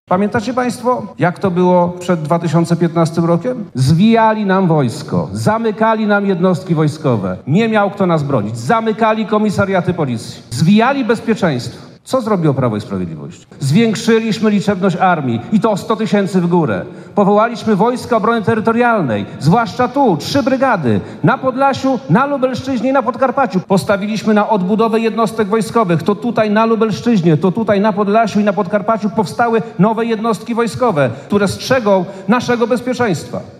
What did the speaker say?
Pamiętacie państwo, jak to było przed 2015 rokiem? Zwijali nam wojsko, zamykali nam jednostki wojskowe. Nie miał kto nas bronić. Zamykali komisariaty policji. Zwijali bezpieczeństwo. Co zrobiło Prawo i Sprawiedliwość? Zwiększyliśmy liczebność armii i to o 100 000 w górę. Powołaliśmy Wojska Obrony Terytorialnej, zwłaszcza tu, 3 brygady, na Podlasiu, na Lubelszczyźnie i na Podkarpaciu. Postawiliśmy na odbudowę jednostek wojskowych. To tutaj na Lubelszczyźnie, to tutaj na Podlasiu i na Podkarpaciu powstały nowe jednostki wojskowe, które strzegą naszego bezpieczeństwa.